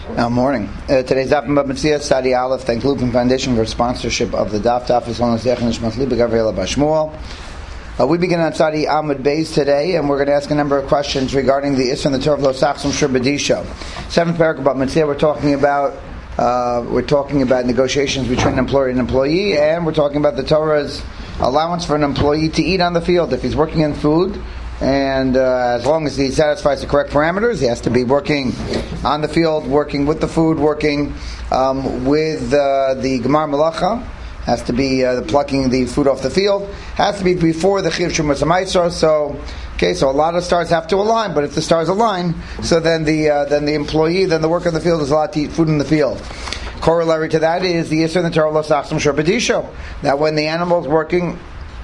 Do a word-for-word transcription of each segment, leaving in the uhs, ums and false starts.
Good morning. Uh, today's Daf Mitzvah Sadi Aleph. Thank Lupin Foundation for sponsorship of the Daf. Daf is on the Zech Nishmas Liba Gabriela Bashmuel. Uh, we begin on Sadi Amud Beis today, and we're going to ask a number of questions regarding the Isra and the Torah of Lo Sachsum Shur B'Disho. Seventh paragraph about Mitzvah. We're talking about uh, we're talking about negotiations between an employer and employee, and we're talking about the Torah's allowance for an employee to eat on the field if he's working in food. And uh, as long as he satisfies the correct parameters, he has to be working on the field, working with the food, working um, with uh, the Gemar Malacha, has to be uh, plucking the food off the field, has to be before the Chiv Shumas HaMaisor. So, okay, so a lot of stars have to align, but if the stars align, so then the uh, then the employee, then the worker in the field is allowed to eat food in the field. Corollary to that is the Yisr in the Torah Lo Sachsum Shur B'Disho, that when the animal is working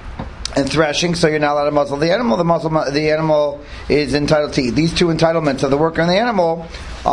and threshing, so you're not allowed to muzzle the animal. The muzzle, the animal is entitled to eat. These two entitlements of the worker and the animal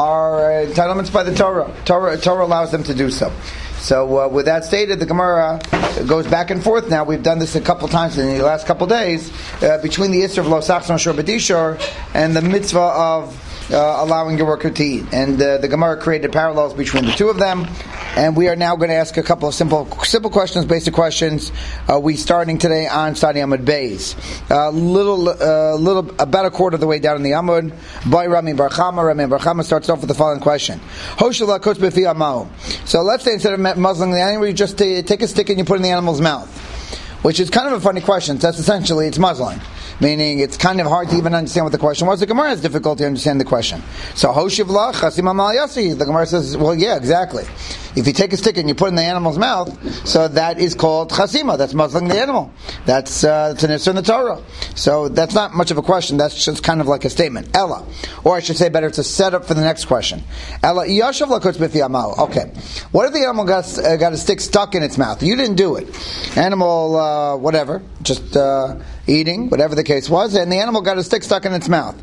are entitlements by the Torah. Torah, Torah allows them to do so. So, uh, with that stated, the Gemara goes back and forth. Now, we've done this a couple times in the last couple days uh, between the Isra of Lo Sachsum Shur B'Disho and the mitzvah of Uh, allowing your worker to eat. And uh, the Gemara created parallels between the two of them. And we are now going to ask a couple of simple simple questions, basic questions. Uh, we starting today on Sadi Amud Beis. A uh, little, uh, little, about a quarter of the way down in the Amud. By Rami Bar Chama. Rami Bar Chama starts off with the following question. Hoshala Kotz B'fi Amahu. So let's say instead of muzzling the animal, you just t- take a stick and you put it in the animal's mouth. Which is kind of a funny question. That's essentially, it's muzzling. Meaning, it's kind of hard to even understand what the question was. The Gemara has difficulty understanding the question. So, Hoshiv la chasim amal yasi. The Gemara says, well, yeah, exactly. If you take a stick and you put it in the animal's mouth, so that is called chasima. That's muzzling the animal. That's, uh, it's an Isra in the Torah. So, that's not much of a question. That's just kind of like a statement. Ella. Or I should say better, it's a setup for the next question. Ella, yashav la kutz b'fi amal. Okay. What if the animal got, uh, got a stick stuck in its mouth? You didn't do it. Animal, uh, whatever, just, uh, eating, whatever the case was, and the animal got a stick stuck in its mouth.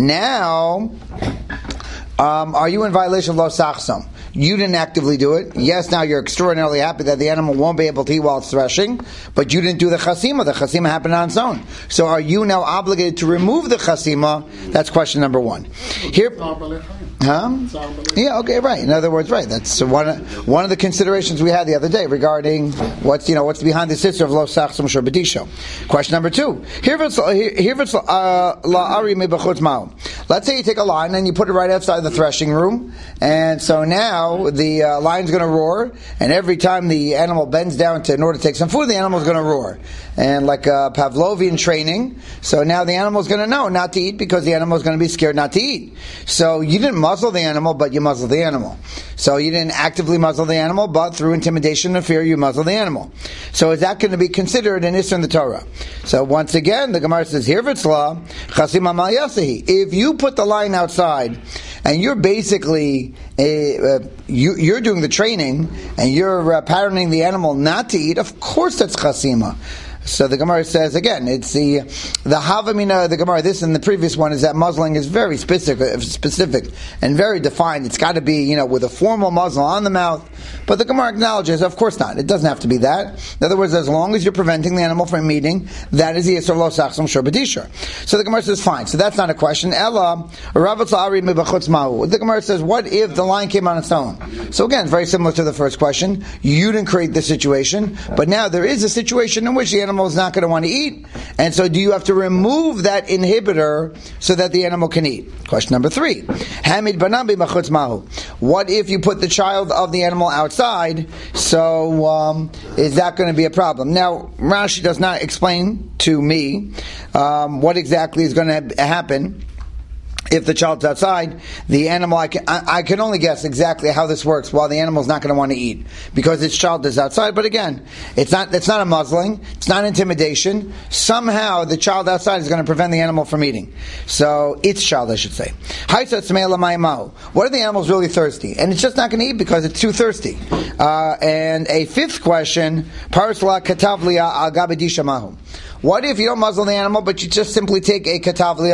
Now, um, are you in violation of Lo Sachsum? You didn't actively do it. Yes, now you're extraordinarily happy that the animal won't be able to eat while it's threshing, but you didn't do the chasima. The chasima happened on its own. So are you now obligated to remove the chasima? That's question number one. Here, huh? Yeah, okay, right. In other words, right. That's one one of the considerations we had the other day regarding what's you know what's behind the sister of Lo Sachsum Shur B'Disho. Question number two. Let's say you take a lion and you put it right outside the threshing room, and so now the uh, lion's going to roar, and every time the animal bends down to in order to take some food, the animal's going to roar. And like uh, Pavlovian training, so now the animal's going to know not to eat because the animal's going to be scared not to eat. So you didn't muzzle the animal, but you muzzled the animal. So you didn't actively muzzle the animal, but through intimidation and fear, you muzzle the animal. So is that going to be considered an Isra in the Torah? So once again, the Gemara says, here Hirvitzla, chasim amal yasehi. If you put the lion outside, and you're basically, uh, uh, you, you're doing the training, and you're uh, patterning the animal not to eat, of course that's chasima. So the Gemara says again, it's the the Havamina. The Gemara, this and the previous one is that muzzling is very specific, specific and very defined. It's got to be you know with a formal muzzle on the mouth. But the Gemara acknowledges, of course not. It doesn't have to be that. In other words, as long as you're preventing the animal from eating, that is the Yisr Lo Sachsum Shur B'Disho. So the Gemara says, fine. So that's not a question. Ella, the Gemara says, what if the lion came on its own? So again, very similar to the first question. You didn't create the situation, but now there is a situation in which the animal is not going to want to eat, and so do you have to remove that inhibitor so that the animal can eat? Question number three. Hamid banambi machutz mahu. What if you put the child of the animal outside? So um, is that going to be a problem? Now Rashi does not explain to me um, what exactly is going to happen. If the child's outside, the animal, I can, I, I can only guess exactly how this works while the animal's not going to want to eat. Because its child is outside, but again, it's not It's not a muzzling, it's not intimidation. Somehow, the child outside is going to prevent the animal from eating. So, its child, I should say. What if the animal's really thirsty? And it's just not going to eat because it's too thirsty. Uh, and a fifth question, Parsla Katavlia Al Gabedisha Mahu. What if you don't muzzle the animal, but you just simply take a katavlia,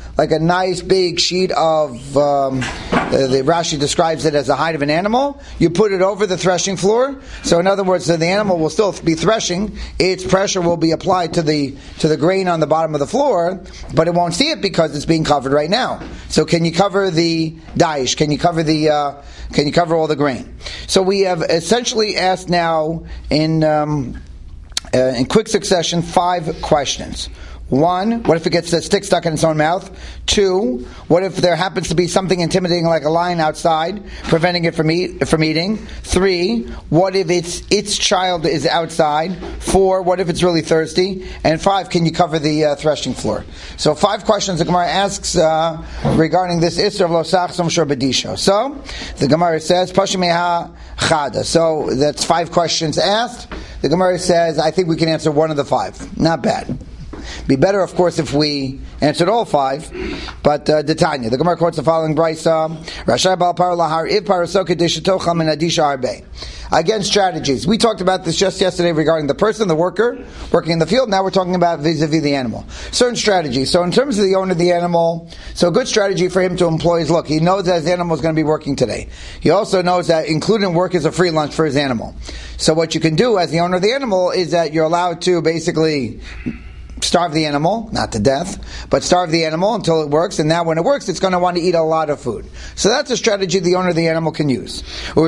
like a nice big sheet of, um, the, the Rashi describes it as the hide of an animal. You put it over the threshing floor. So in other words, so the animal will still be threshing. Its pressure will be applied to the to the grain on the bottom of the floor, but it won't see it because it's being covered right now. So can you cover the daish? Can you cover the uh, can you cover all the grain? So we have essentially asked now in um, uh, in quick succession five questions. One, what if it gets a stick stuck in its own mouth? Two, what if there happens to be something intimidating like a lion outside, preventing it from eat, from eating? Three, what if its its child is outside? Four, what if it's really thirsty? And five, can you cover the uh, threshing floor? So five questions the Gemara asks uh, regarding this Isser of Lo Sachsom Shor B'Disho. So the Gemara says, Pashimeha Chada. So that's five questions asked. The Gemara says, I think we can answer one of the five. Not bad. Be better, of course, if we answered all five. But uh, Detanya, the Gemara quotes the following brisa: Rashai bal par lahar if parasoka dishatocha min adisha arbe. Again, strategies. We talked about this just yesterday regarding the person, the worker, working in the field. Now we're talking about vis-a-vis the animal. Certain strategies. So in terms of the owner of the animal, so a good strategy for him to employ is, look, he knows that his animal is going to be working today. He also knows that including work is a free lunch for his animal. So what you can do as the owner of the animal is that you're allowed to basically starve the animal, not to death, but starve the animal until it works, and now when it works, it's going to want to eat a lot of food. So that's a strategy the owner of the animal can use.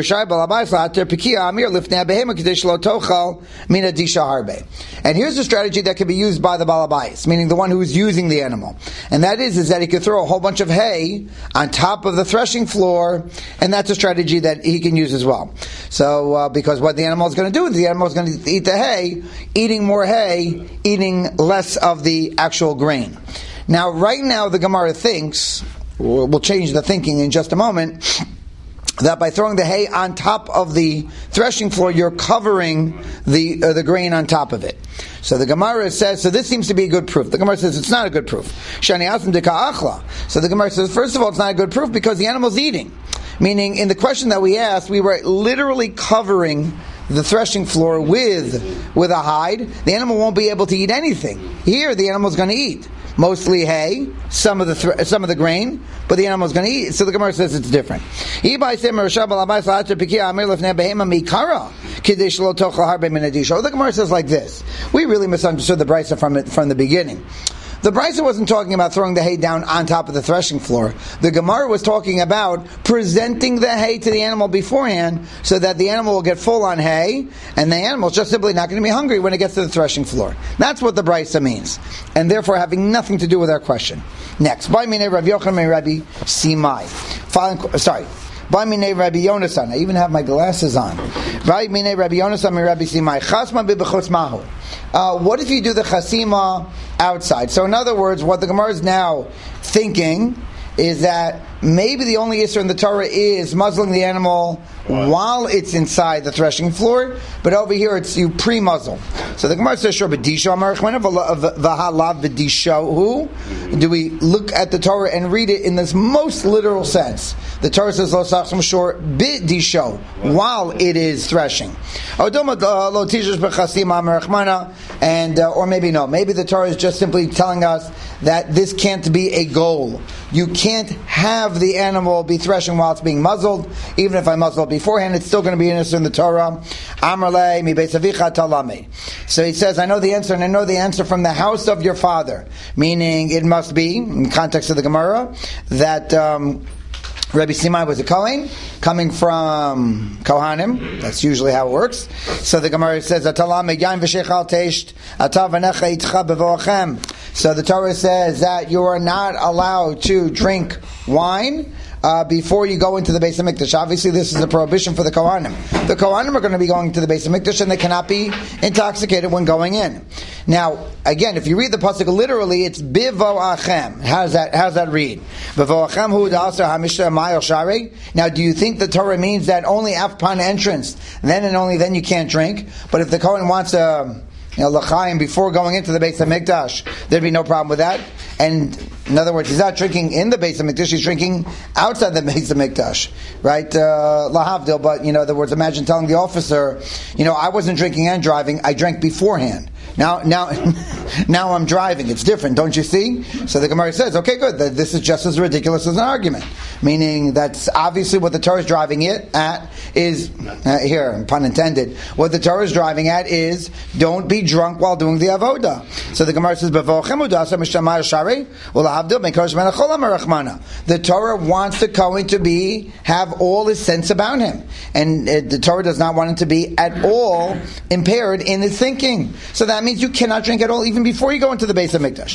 And here's a strategy that can be used by the balabais, meaning the one who is using the animal. And that is, is that he could throw a whole bunch of hay on top of the threshing floor, and that's a strategy that he can use as well. So, uh, because what the animal is going to do is the animal is going to eat the hay, eating more hay, eating less of the actual grain. Now, right now, the Gemara thinks, we'll change the thinking in just a moment, that by throwing the hay on top of the threshing floor, you're covering the uh, the grain on top of it. So the Gemara says, so this seems to be a good proof. The Gemara says it's not a good proof. So the Gemara says, first of all, it's not a good proof because the animal's eating. Meaning, in the question that we asked, we were literally covering the threshing floor with with a hide. The animal won't be able to eat anything. Here, the animal's going to eat mostly hay, some of the th- some of the grain, but the animal's going to eat. So the Gemara says it's different. The Gemara says like this: we really misunderstood the brisa from it from the beginning. The brisa wasn't talking about throwing the hay down on top of the threshing floor. The Gemara was talking about presenting the hay to the animal beforehand so that the animal will get full on hay and the animal's just simply not going to be hungry when it gets to the threshing floor. That's what the brisa means. And therefore having nothing to do with our question. Next. By Minei Rabbi Yochanan Rabbi Simai. Following, sorry. By Minei Rabbi Yonasan. I even have my glasses on. By Minei Rabbi Yonasan Rabbi Simai. Chasma b'bechutz mahu. Uh, what if you do the chasima outside? So in other words, what the Gemara is now thinking is that maybe the only issur in the Torah is muzzling the animal while it's inside the threshing floor, but over here it's you pre-muzzle. So the Gemara says, sure, b'disha v'halav b'disha. Do we look at the Torah and read it in this most literal sense? The Torah says, lo sachsum shor b'disha, while it is threshing. And, uh, or maybe no, maybe the Torah is just simply telling us that this can't be a goal. You can't have the animal be threshing while it's being muzzled. Even if I muzzle it beforehand, it's still going to be an answer in the Torah. Amrle mi beis avicha talami. So he says, I know the answer, and I know the answer from the house of your father. Meaning, it must be, in context of the Gemara, that um, Rabbi Simai was a Kohen, coming from Kohanim. That's usually how it works. So the Gemara says, Atalam yain v'shechal teisht, atav v'necha itcha b'voachem. So the Torah says that you are not allowed to drink wine uh, before you go into the Beis HaMikdash. Obviously, this is a prohibition for the Kohanim. The Kohanim are going to be going to the Beis HaMikdash, and they cannot be intoxicated when going in. Now, again, if you read the pasuk literally, it's bivoachem. How's that? How's that read? Bivoachem hu da'asar hamisha ma'il shari. Now, do you think the Torah means that only upon entrance, then and only then you can't drink? But if the Kohen wants a You know, l'chaim before going into the Beis HaMikdash, there'd be no problem with that. And in other words, he's not drinking in the Beis HaMikdash; he's drinking outside the Beis HaMikdash, right? Uh, lahavdil. But you know, in other words, imagine telling the officer, you know, I wasn't drinking and driving; I drank beforehand. Now, now, now I'm driving. It's different, don't you see? So the Gemara says, okay, good. This is just as ridiculous as an argument. Meaning that's obviously what the Torah is driving it at is, uh, here, pun intended, what the Torah is driving at is, don't be drunk while doing the avodah. So the Gemara says, the Torah wants the Kohen to be, have all his sense about him. And uh, the Torah does not want him to be at all impaired in his thinking. So that means you cannot drink at all even before you go into the base of Mikdash.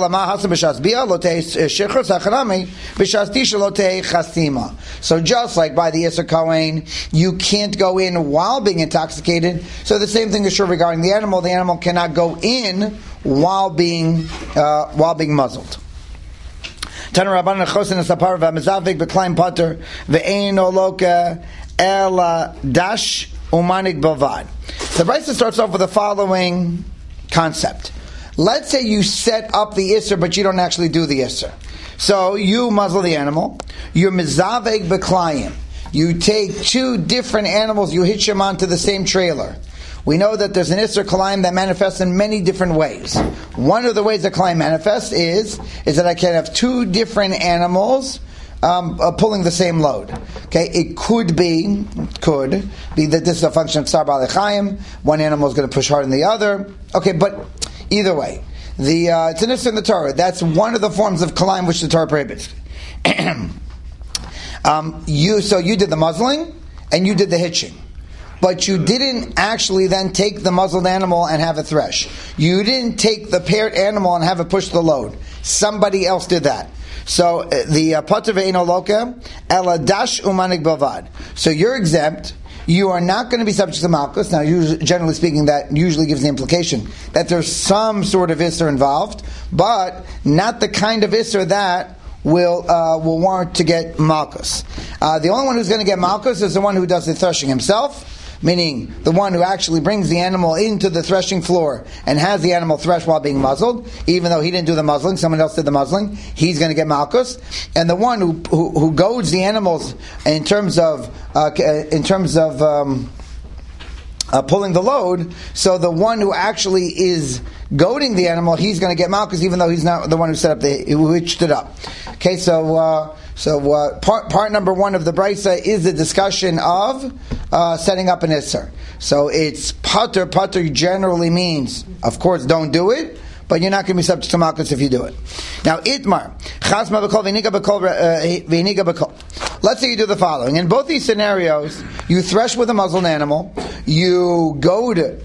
So just like by the Isser Kohen, you can't go in while being intoxicated. So the same thing is true regarding the animal. The animal cannot go in while being uh, while being muzzled. Tana Rabbanan Chosin Sapar v'Mezavik b'Klaim Potter v'Ein Oloka Ela Dash Umanik Bavad. The Brisa starts off with the following concept. Let's say you set up the Isser, but you don't actually do the Isser. So you muzzle the animal. You're Mezavik b'Klayim. You take two different animals, you hitch them onto the same trailer. We know that there's an Isser Kalayim that manifests in many different ways. One of the ways that Kalayim manifests is, is that I can have two different animals um, uh, pulling the same load. Okay, it could be, could be that this is a function of Tsar Ba'alei Chaim. One animal is going to push harder than the other. Okay, but either way, the uh, it's an Isser in the Torah. That's one of the forms of Kalayim which the Torah prohibits. um, you so you did the muzzling and you did the hitching. But you didn't actually then take the muzzled animal and have it thresh. You didn't take the paired animal and have it push the load. Somebody else did that. So uh, the Potter ve'eino loka ela dash umanik bavad. So you're exempt. You are not going to be subject to malchus. Now, usually, generally speaking, that usually gives the implication that there's some sort of isser involved, but not the kind of isser that will uh, will warrant to get malchus. Uh, the only one who's going to get malchus is the one who does the threshing himself. Meaning the one who actually brings the animal into the threshing floor and has the animal thresh while being muzzled, even though he didn't do the muzzling, someone else did the muzzling, he's going to get malchus. And the one who who, who goads the animals in terms of uh, in terms of um, uh, pulling the load, so the one who actually is goading the animal, he's going to get malchus, even though he's not the one who set up the who hitched it up. Okay, so. Uh, So uh, part part number one of the Brisa is the discussion of uh, setting up an Isser. So it's Pater. Pater generally means, of course, don't do it, but you're not going to be subject to Malchus if you do it. Now, Itmar. Chasma b'kol v'iniga b'kol v'iniga b'kol. Let's say you do the following. In both these scenarios, you thresh with a muzzled animal, you goad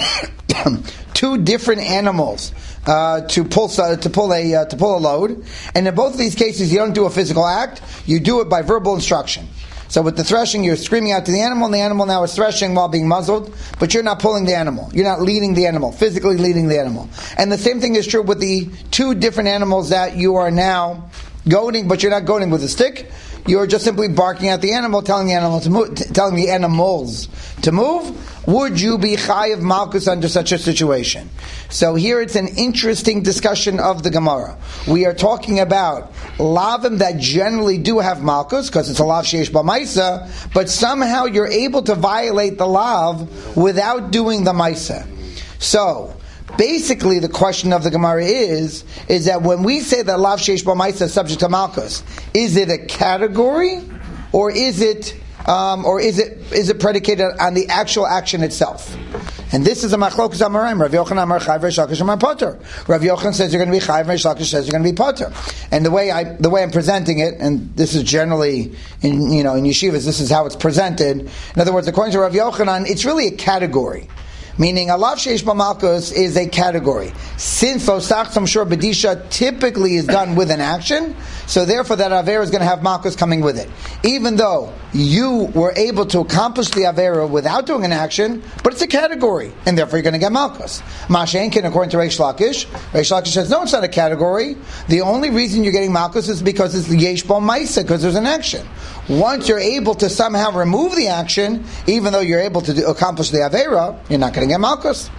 two different animals Uh, to pull uh, to pull a uh, to pull a load, and in both of these cases, you don't do a physical act; you do it by verbal instruction. So with the threshing, you're screaming out to the animal, and the animal now is threshing while being muzzled, but you're not pulling the animal; you're not leading the animal, physically leading the animal. And the same thing is true with the two different animals that you are now goading, but you're not goading with a stick. You're just simply barking at the animal, telling the animal to move, t- telling the animals to move. Would you be chayav malchus under such a situation? So here it's an interesting discussion of the Gemara. We are talking about lavim that generally do have malchus because it's a lav sheish b'maisa, but somehow you're able to violate the lav without doing the maisa. So basically, the question of the Gemara is, is that when we say that lav sheish b'maisa is subject to malchus, is it a category, or is it, um, or is it, is it predicated on the actual action itself? And this is a machlokas amarim. Rav Yochanan amar chayv Reish Lakish amar poter. Rav Yochanan says you're going to be chayv, Reish Lakish says you're going to be poter. And the way I, the way I'm presenting it, and this is generally in, you know, in yeshivas, this is how it's presented. In other words, according to Rav Yochanan, it's really a category. Meaning, a lav sheish b'malchus is a category. Since osach tamshur b'disha typically is done with an action, so therefore that avera is going to have malchus coming with it. Even though you were able to accomplish the avera without doing an action, but it's a category, and therefore you're going to get malchus. Mashenkin, according to Reish Lakish, Reish Lakish says, no, it's not a category. The only reason you're getting malchus is because it's the yesh bo maisa, because there's an action. Once you're able to somehow remove the action, even though you're able to do, accomplish the avera, you're not going to get malchus. So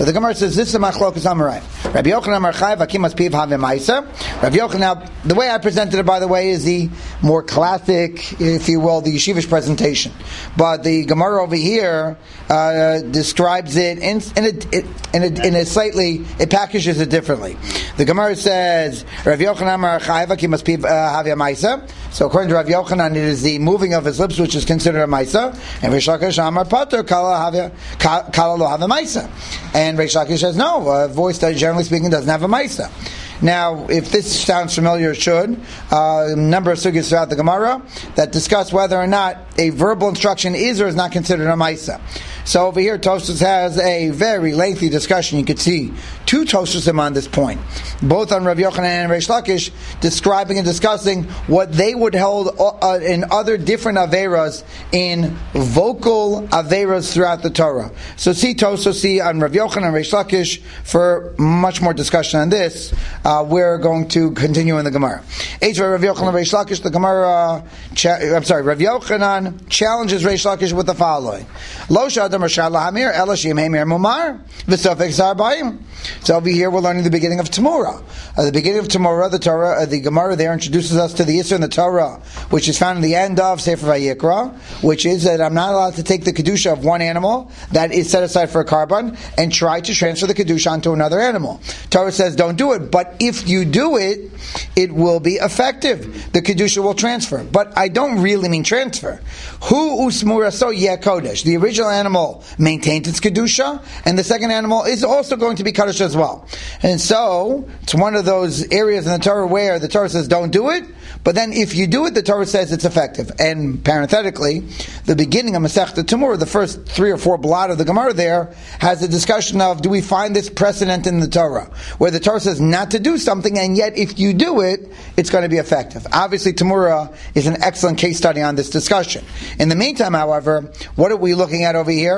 So the Gemara says, this is a machlokas Amoraim. Rabbi Yochanan Amar Chai Vakimas Piv Have Maisa. Rabbi Yochanan, now, the way I presented it, by the way, is the more classic, if you will, the yeshivish presentation. But the Gemara over here uh, describes it in, in, a, in, a, in a slightly, it packages it differently. The Gemara says, Rabbi Yochanan Amar Chai Vakimas Piv Have Maisa. So according to Rabbi Yochanan, it is the moving of his lips which is considered a Maisa. And Reish Lakish Amar Pater Kala Lo Have a Maisa. And Reish Lakish says, no, a voice that generally speaking doesn't have a Maisa. Now, if this sounds familiar, it should. Uh, a number of sugis throughout the Gemara that discuss whether or not a verbal instruction is or is not considered a Maisa. So over here, Tosfos has a very lengthy discussion. You could see two Tosfosim on this point, both on Rav Yochanan and Reish Lakish, describing and discussing what they would hold uh, in other different Averas, in vocal Averas throughout the Torah. So see Tosfos, see on Rav Yochanan and Reish Lakish for much more discussion on this. Uh, we're going to continue in the Gemara. H. Rav Yochanan and Reish Lakish, the Gemara, cha- I'm sorry, Rav Yochanan challenges Reish Lakish with the following. Lo so over here we're learning the beginning of Tamura. Uh, the beginning of Tamura, the Torah, uh, the Gemara there introduces us to the Yisra in the Torah, which is found in the end of Sefer Vayikra, which is that I'm not allowed to take the Kedusha of one animal that is set aside for a carbon and try to transfer the Kedusha onto another animal. Torah says don't do it, but if you do it, it will be effective. The Kedusha will transfer. But I don't really mean transfer. Hu usmura so yeh kodesh. The original animal maintains its Kedusha, and the second animal is also going to be Kaddish as well. And so, it's one of those areas in the Torah where the Torah says don't do it, but then if you do it, the Torah says it's effective. And parenthetically, the beginning of Masechta Tamura, the first three or four blot of the Gemara there, has a discussion of, do we find this precedent in the Torah, where the Torah says not to do something, and yet if you do it, it's going to be effective. Obviously, Tamura is an excellent case study on this discussion. In the meantime, however, what are we looking at over here?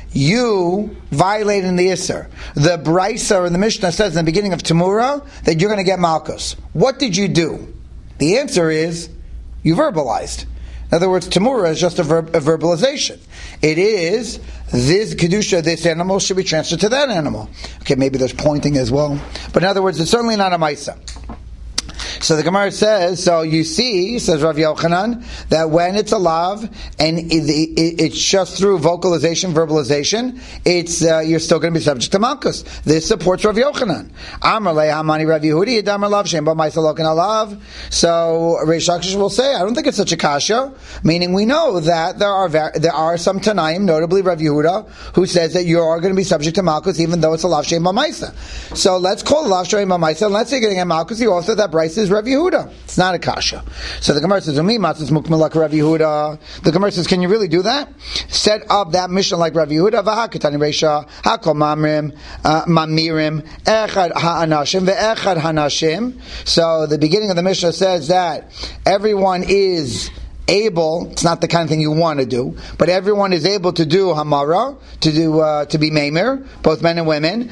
You violating the Isser. The Brisa or the Mishnah says in the beginning of Tamura that you're going to get Malchus. What did you do? The answer is, you verbalized. In other words, Tamura is just a, verb, a verbalization. It is, this Kedusha, this animal should be transferred to that animal. Okay, maybe there's pointing as well. But in other words, it's certainly not a Maisa. So the Gemara says, so you see, says Rav Yochanan, that when it's a lav, and it, it, it's just through vocalization, verbalization, it's uh, you're still going to be subject to Malchus. This supports Rav Yochanan. Amar le hamani Rav Yehudi, Yedamar lav, shem ba ma'isa loken alav. So Reish Lakish will say, I don't think it's such a kasha, meaning we know that there are there are some Tanaim, notably Rav Yehuda, who says that you are going to be subject to Malchus even though it's a lav, shem ba ma'isa. So let's call it lav, shem ba ma'isa, and let's say you're going to get Malchus, you also that Bryce is Rav Yehuda. It's not a kasha. So the Gemara says, "Umi matzos mukmalak Rav Yehuda." The Gemara says, "Can you really do that? Set up that mission like Rav Yehuda? V'hakatani reisha hakol mamrim mamirim echad ha'anashim ve'echad hanashim." So the beginning of the Mishnah says that everyone is able, it's not the kind of thing you want to do, but everyone is able to do Hamara, to do uh, to be Meimer, both men and women.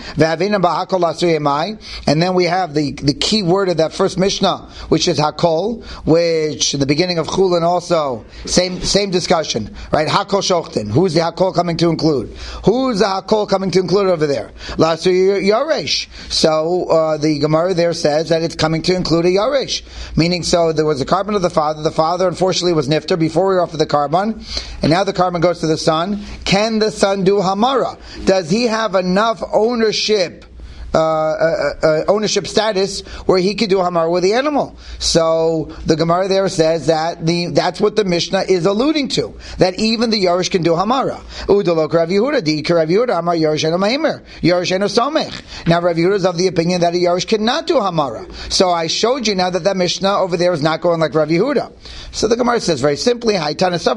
And then we have the, the key word of that first Mishnah, which is Hakol, which in the beginning of Chulin also, same same discussion, right? Hakol Shochten. Who's the Hakol coming to include? Who's the Hakol coming to include over there? Lasri Yaresh. So uh, the Gemara there says that it's coming to include a Yaresh. Meaning, so there was a carbon of the father, the father unfortunately was nifter before we were offered the carbon, and now the carbon goes to the son. Can the son do Hamara? Does he have enough ownership Uh, uh, uh, ownership status where he could do hamar with the animal? So the Gemara there says that the that's what the Mishnah is alluding to, that even the Yorish can do hamara. Udalok Rav Yehuda, di Rav Yehuda, Amar Yorish eno meimer, Yorish eno somech. Now Rav Yehuda is of the opinion that a Yorish cannot do hamara. So I showed you now that that Mishnah over there is not going like Rav Yehuda. So the Gemara says very simply, so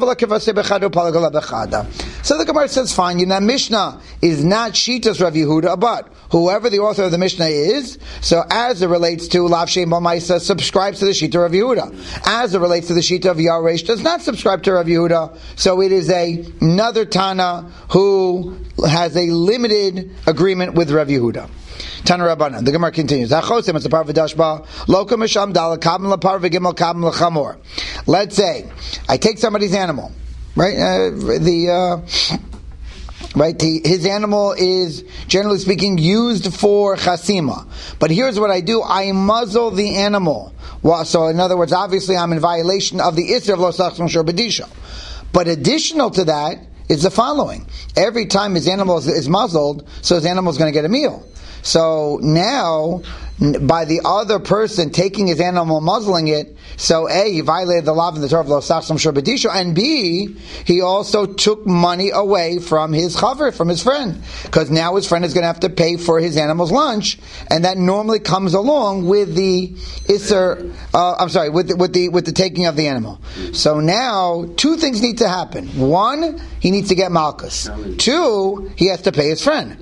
the Gemara says fine, you know, Mishnah is not Shitas Rav Yehuda, but whoever the author of the Mishnah is, so as it relates to Lav Shem B'Maisa, subscribes to the Shita of Yehuda. As it relates to the Shita of Yaresh, does not subscribe to Rav Yehuda. So it is a, another Tana who has a limited agreement with Rav Yehuda. Tana Rabbanan. The Gemara continues. Let's say I take somebody's animal, right? Uh, the uh, right? He, his animal is, generally speaking, used for chasima. But here's what I do. I muzzle the animal. Well, so in other words, obviously I'm in violation of the Isser of Lo Sachs Shor B'Disha. But additional to that is the following. Every time his animal is, is muzzled, so his animal is going to get a meal. So now, by the other person taking his animal, muzzling it, so A, he violated the law of the Torah of Lo Sachs Shor B'Disha, and B, he also took money away from his chaver, from his friend. Because now his friend is going to have to pay for his animal's lunch, and that normally comes along with the Isser, uh, I'm sorry, with the, with the with the taking of the animal. So now, two things need to happen. One, he needs to get malchus. Two, he has to pay his friend.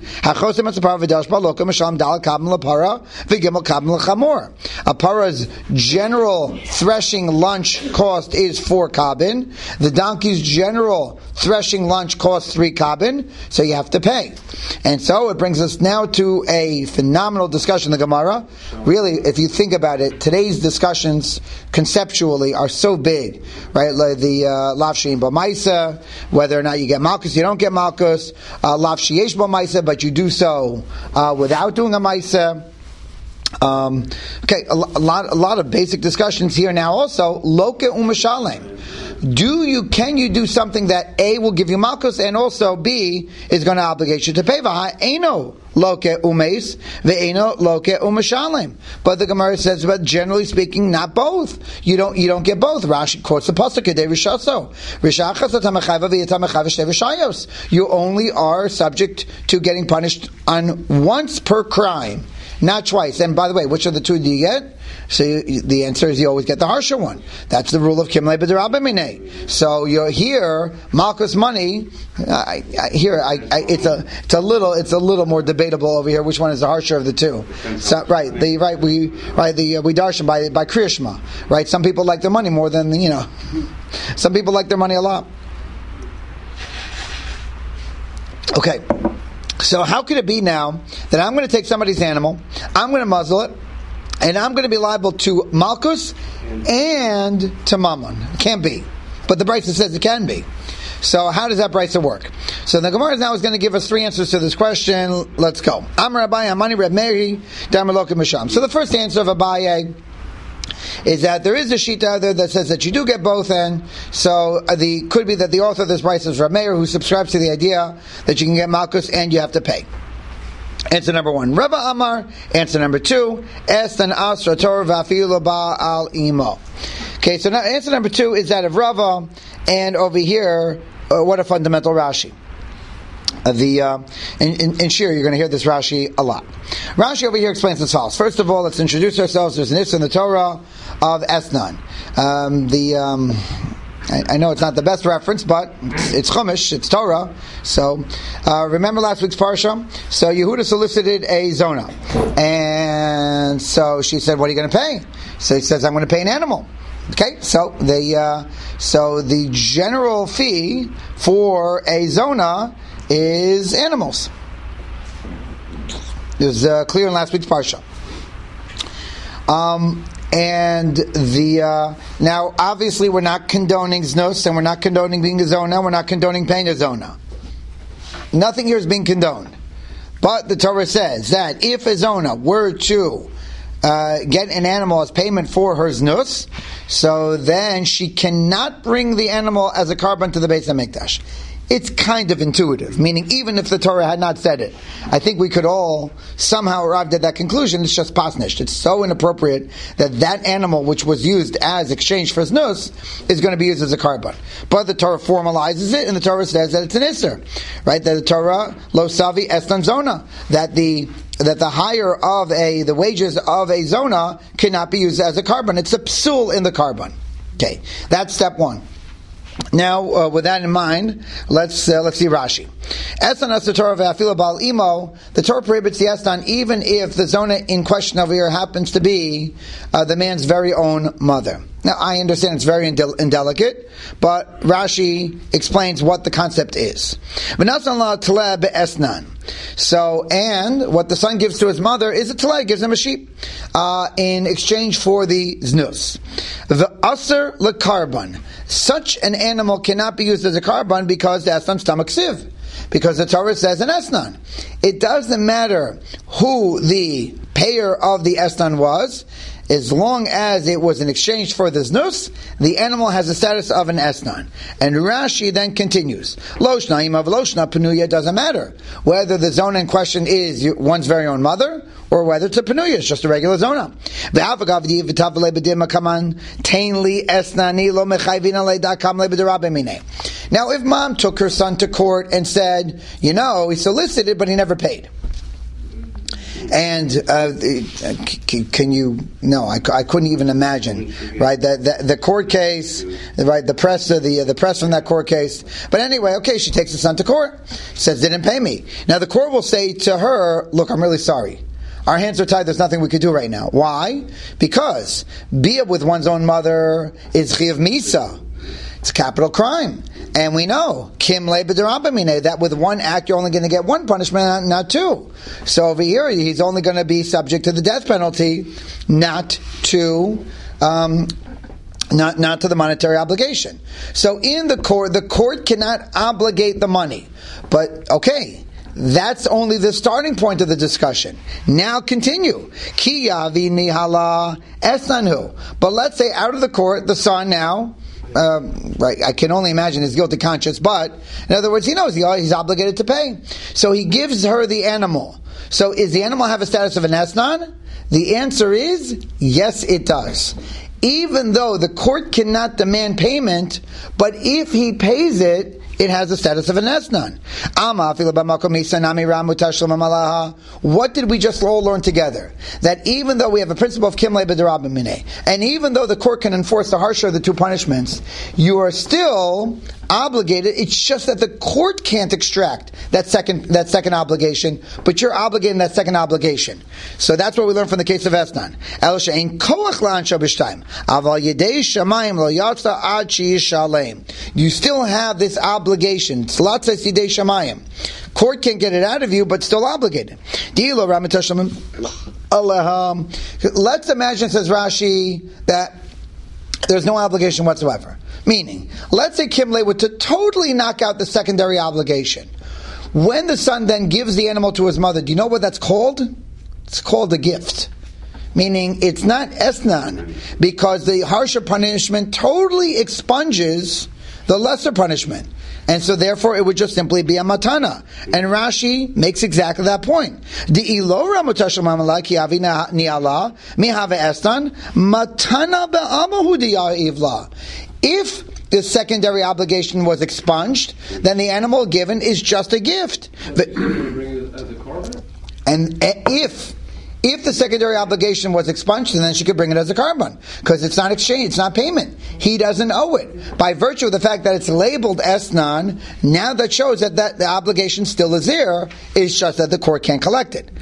A para's general threshing lunch cost is four kabin. The donkey's general threshing lunch costs three kabin, so you have to pay. And so it brings us now to a phenomenal discussion in the Gemara. Really, if you think about it, today's discussions conceptually are so big, right? Like the uh, lav she'im b'maisa, whether or not you get malchus, you don't get malchus, uh, lav she'yesh b'maisa, but you do so uh, without doing a maisa. Um, okay, a, a lot, a lot of basic discussions here now. Also, loke u'mashalem. Do you, can you do something that A will give you malchus and also B is going to obligate you to pay? Eino loke umeis ve'eino loke u'mashalem. But the Gemara says, but generally speaking, not both. You don't, you don't get both. Rashi quotes the pasuk kedei rishaso. Rishachas atamachayva v'yatamachayva shtei rishayos. You only are subject to getting punished on once per crime. Not twice. And by the way, which of the two do you get? So you, the answer is you always get the harsher one. That's the rule of Kimlei B'derabba Minei. So you're here, malchus money. I, I, here, I, I, it's a, it's a little, it's a little more debatable over here. Which one is the harsher of the two? So, right, the right we right the uh, we darshan by by Kriyashma. Right, some people like their money more than you know. Some people like their money a lot. Okay. So how could it be now that I'm going to take somebody's animal, I'm going to muzzle it, and I'm going to be liable to malchus and to mammon? It can't be. But the Brisa says it can be. So how does that Brisa work? So the Gemara now is going to give us three answers to this question. Let's go. Amar Abaye, Amani Reb Meiri, Damar Loke Misham. So the first answer of Abaye is that there is a sheet out there that says that you do get both, and so uh, the could be that the author of this Brisa is Reb Meir, who subscribes to the idea that you can get malchus and you have to pay. Answer number one, Rava Amar. Answer number two, Estan Asra Torah V'afilu Ba'al Imo. Okay, so now answer number two is that of Rava, and over here, uh, what a fundamental Rashi. Uh, the uh, in, in, in Shir, you're going to hear this Rashi a lot. Rashi over here explains as follows. First of all, let's introduce ourselves. There's an Issa in the Torah of Esnan. Um, the um, I, I know it's not the best reference, but it's, it's Chumash, it's Torah. So uh, remember last week's Parsha? So Yehuda solicited a Zona, and so she said, "What are you going to pay?" So he says, "I'm going to pay an animal." Okay, so the uh, so the general fee for a Zona is animals. It was uh, clear in last week's parsha. Um, and the uh, now, obviously, we're not condoning znos, and we're not condoning being a zona. We're not condoning paying a zona. Nothing here is being condoned. But the Torah says that if a zona were to uh, get an animal as payment for her znus, so then she cannot bring the animal as a carbon to the Beis HaMikdash. It's kind of intuitive, meaning even if the Torah had not said it, I think we could all somehow arrive at that conclusion. It's just pasnished. It's so inappropriate that that animal which was used as exchange for znus is going to be used as a carbon. But the Torah formalizes it, and the Torah says that it's an isser, right? That the Torah lo savi estan zona, that the that the hire of a the wages of a zona cannot be used as a carbon. It's a psul in the carbon. Okay, that's step one. Now, uh, with that in mind, let's uh, let's see Rashi. Estan as the Torah ve'afilu ba'al imo. The Torah prohibits the estan even if the zona in question over here happens to be uh, the man's very own mother. Now, I understand it's very indel- indelicate, but Rashi explains what the concept is. So, and what the son gives to his mother is a teleh, gives him a sheep, uh, in exchange for the znus. The aser lekarbon. Such an animal cannot be used as a carbon because the estan stomach sieve. Because the Torah says an esnan. It doesn't matter who the payer of the esnan was, as long as it was in exchange for the znus, the animal has the status of an esnan. And Rashi then continues, Loshna imav loshna penuya, doesn't matter whether the zona in question is one's very own mother, or whether it's a penuya, it's just a regular zona. Now, if mom took her son to court and said, you know, he solicited, but he never paid. And uh, can you? No, I, I couldn't even imagine. Right, the, the the court case, right? The press, the the press from that court case. But anyway, okay, she takes the son to court, says didn't pay me. Now the court will say to her, look, I'm really sorry. Our hands are tied. There's nothing we could do right now. Why? Because bia with one's own mother is chiyav misa. It's a capital crime. And we know, Kim le b'derabamine, that with one act you're only going to get one punishment, not, not two. So over here, he's only going to be subject to the death penalty, not to, um, not not to the monetary obligation. So in the court, the court cannot obligate the money. But, okay, that's only the starting point of the discussion. Now continue. Ki yavi nihala esnanhu. But let's say out of the court, the son now, Um, right, I can only imagine his guilty conscience, but in other words, he knows he, he's obligated to pay. So he gives her the animal. So is the animal have a status of an esnan? The answer is yes, it does. Even though the court cannot demand payment, but if he pays it, it has the status of an esnan. What did we just all learn together? That even though we have a principle of kimle b'derabamine, and even though the court can enforce the harsher of the two punishments, you are still obligated. It's just that the court can't extract that second that second obligation, but you're obligating that second obligation. So that's what we learned from the case of esnan. El she'ein koach la'ansha b'shtayim, aval yedei shamayim lo yatsa ad she'yishalem. You still have this obligation. It's latzes yedei shamayim. Court can't get it out of you, but still obligated. Let's imagine, says Rashi, that there's no obligation whatsoever. Meaning, let's say Kimle were to totally knock out the secondary obligation. When the son then gives the animal to his mother, do you know what that's called? It's called a gift. Meaning, it's not esnan, because the harsher punishment totally expunges the lesser punishment. And so therefore it would just simply be a matana. And Rashi makes exactly that point. If the secondary obligation was expunged, then the animal given is just a gift. And if If the secondary obligation was expunged, then she could bring it as a carbon, because it's not exchange, it's not payment. He doesn't owe it. By virtue of the fact that it's labeled esnan, now that shows that, that the obligation still is there, it's just that the court can't collect it.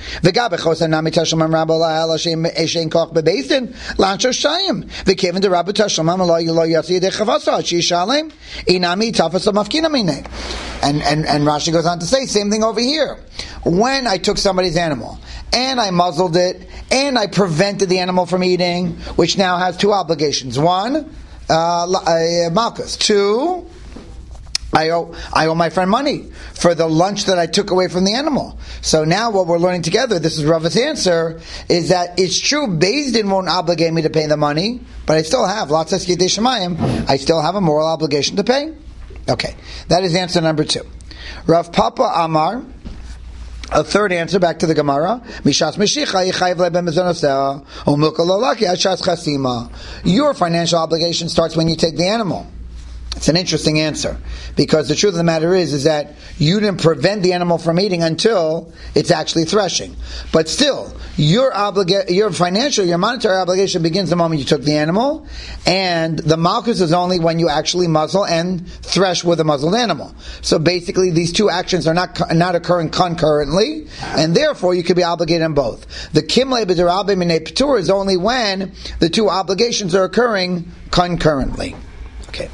And, and, and Rashi goes on to say, same thing over here. When I took somebody's animal, and I muzzled it, and I prevented the animal from eating, which now has two obligations. One, uh, malchus. Two, I owe, I owe my friend money for the lunch that I took away from the animal. So now what we're learning together, this is Rava's answer, is that it's true, Beis Din won't obligate me to pay the money, but I still have, Latzes Yedei Shamayim, I still have a moral obligation to pay. Okay, that is answer number two. Rav Papa Amar, a third answer, back to the Gemara. Mishas Meshicha yichayev leben mezonoseh umilka lo laki ad shas chasima. Your financial obligation starts when you take the animal. It's an interesting answer, because the truth of the matter is, is that you didn't prevent the animal from eating until it's actually threshing. But still, your obliga- your financial, your monetary obligation begins the moment you took the animal, and the malchus is only when you actually muzzle and thresh with a muzzled animal. So basically, these two actions are not not occurring concurrently, and therefore you could be obligated on both. The kimle b'derabim minei p'tur is only when the two obligations are occurring concurrently. Okay.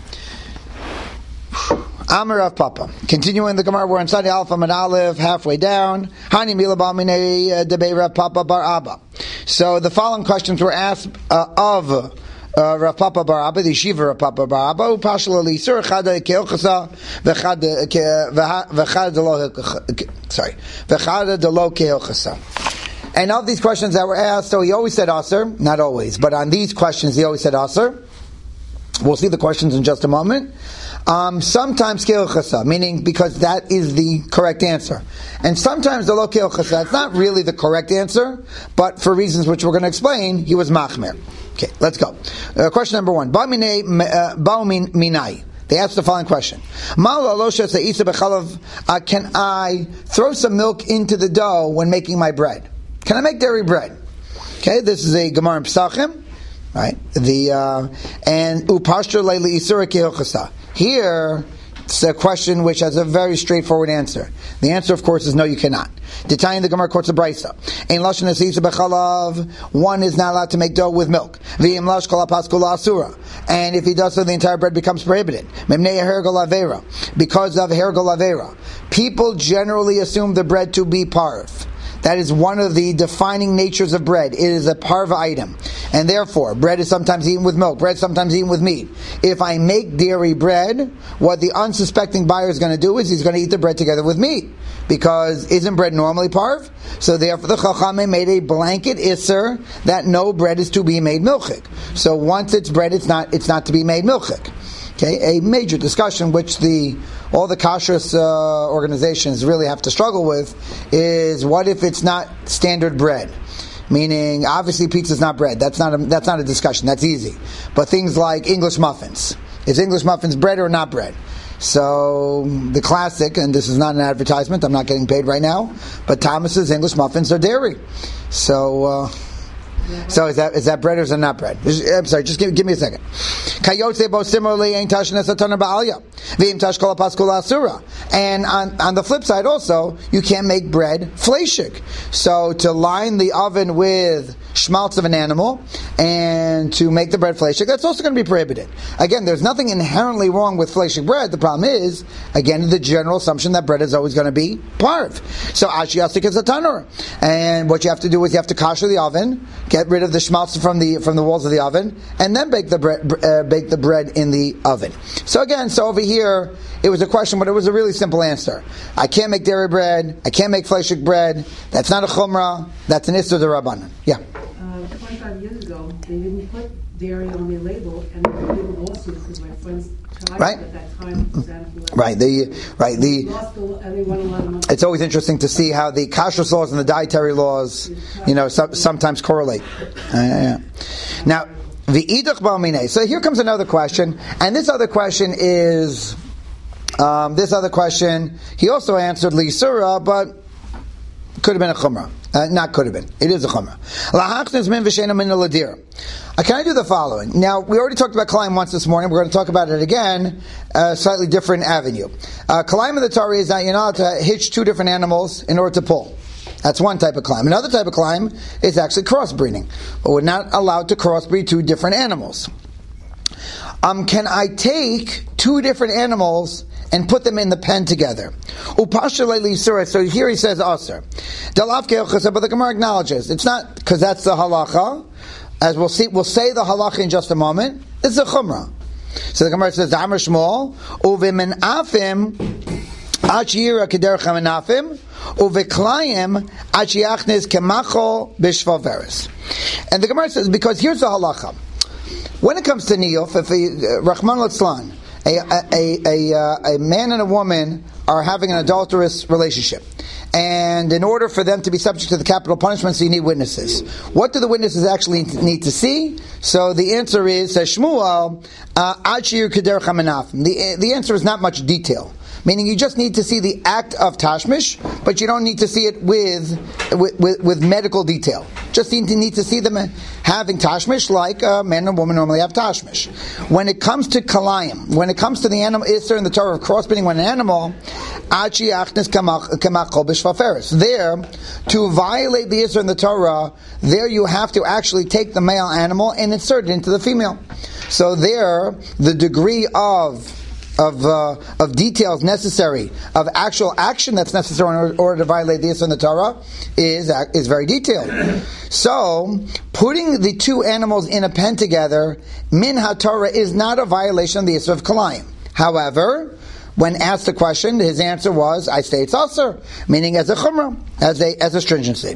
Amar Rav Papa. Continuing the Gemara, we're inside the Alpha and Aleph, halfway down. Hani milabal minei debei Rav Papa bar Abba. So the following questions were asked uh, of Rav Papa bar Abba, the yeshiva Rav Papa bar Abba, upashal l'isur chada keochasa v'chada v'chada delo sorry v'chada delo keochasa. And of these questions that were asked, so he always said aser, not always, but on these questions he always said aser. We'll see the questions in just a moment. Um, sometimes keochasa, meaning because that is the correct answer, and sometimes the lo keochasa, it's not really the correct answer, but for reasons which we're going to explain, he was machmer. Okay, let's go. Uh, question number one. Ba minai. They asked the following question. Uh, can I throw some milk into the dough when making my bread? Can I make dairy bread? Okay, this is a Gemara in Pesachim, right? The uh, and upashtur leili isura keochasa. Here, it's a question which has a very straightforward answer. The answer, of course, is no, you cannot. Detaining the Gemara quotes a brisa. Ein lashon asisa b'chalav. One is not allowed to make dough with milk. V'im lash kol ha'paskul asura. And if he does so, the entire bread becomes prohibited. Memnei hergol avera. Because of hergol avera. People generally assume the bread to be parv. That is one of the defining natures of bread. It is a parva item. And therefore, bread is sometimes eaten with milk. Bread is sometimes eaten with meat. If I make dairy bread, what the unsuspecting buyer is going to do is he's going to eat the bread together with meat. Because isn't bread normally parv? So therefore the Chachamim made a blanket isser that no bread is to be made milchik. So once it's bread, it's not it's not to be made milchik. Okay, a major discussion which the all the kashrus uh, organizations really have to struggle with is what if it's not standard bread? Meaning, obviously, pizza is not bread. That's not a, that's not a discussion. That's easy. But things like English muffins, is English muffins bread or not bread? So the classic, and this is not an advertisement. I'm not getting paid right now. But Thomas's English muffins are dairy. So. Uh, So is that is that bread or is it not bread? I'm sorry, just give, give me a second. And on, on the flip side also, you can't make bread fleshik. So to line the oven with schmaltz of an animal and to make the bread fleshik, that's also going to be prohibited. Again, there's nothing inherently wrong with fleshik bread. The problem is, again, the general assumption that bread is always going to be parv. So ashiyasik is a tanur. And what you have to do is you have to kasher the oven, get rid of the schmaltz from the from the walls of the oven, and then bake the bread uh, bake the bread in the oven. So again, so over here it was a question, but it was a really simple answer. I can't make dairy bread. I can't make fleshik bread. That's not a chumrah. That's an issur d'Rabbanan. Yeah. Uh, Twenty-five years ago, they didn't put dairy on their label, and they did a lawsuit because my friend's child right. at that time was anaphylactic. Right. The right the. Lost the, and they won a lot of money. It's always interesting to see how the kashrus laws and the dietary laws, you know, so, sometimes correlate. Uh, yeah. Now, the idach ba'minei. So here comes another question, and this other question is um, this other question. He also answered Lisura, but could have been a chumrah. Uh, not could have been. It is a chumrah. Uh, can I do the following? Now, we already talked about Kalaim once this morning. We're going to talk about it again, a slightly different avenue. Uh, Kalaim of the Torah is that you're not allowed to hitch two different animals in order to pull. That's one type of climb. Another type of climb is actually crossbreeding. But we're not allowed to crossbreed two different animals. Um, can I take two different animals and put them in the pen together? So here he says aser. But the Gemara acknowledges it's not because that's the halacha. As we'll see, we'll say the halacha in just a moment. It's a chumrah. So the Gemara says Amar Shmuel uvimin afim achira kederach menafim uveklayim achiachnes kemachol b'shvaveres. And the Gemara says because here's the halacha. When it comes to niyuf, if a Rahman Litzlan, a a a, a a man and a woman are having an adulterous relationship, and in order for them to be subject to the capital punishment, so you need witnesses. What do the witnesses actually need to see? So the answer is, says Shmuel, Achir Kederach HaMenafim. The the answer is not much detail. Meaning you just need to see the act of tashmish, but you don't need to see it with with, with, with medical detail. Just need to, need to see them having tashmish like a man and woman normally have tashmish. When it comes to kalayim, when it comes to the animal isser in the Torah of crossbreeding with an animal, achi achnes kamachol b'shvaferes. There, to violate the isser in the Torah, there you have to actually take the male animal and insert it into the female. So there, the degree of of uh, of details necessary, of actual action that's necessary in order, order to violate the Yisur in the Torah, is is very detailed. So, putting the two animals in a pen together, min ha-Torah, is not a violation of the Yisur of Kalayim. However, when asked the question, his answer was, I say it's Asur, meaning as a chumrah, as a as a stringency.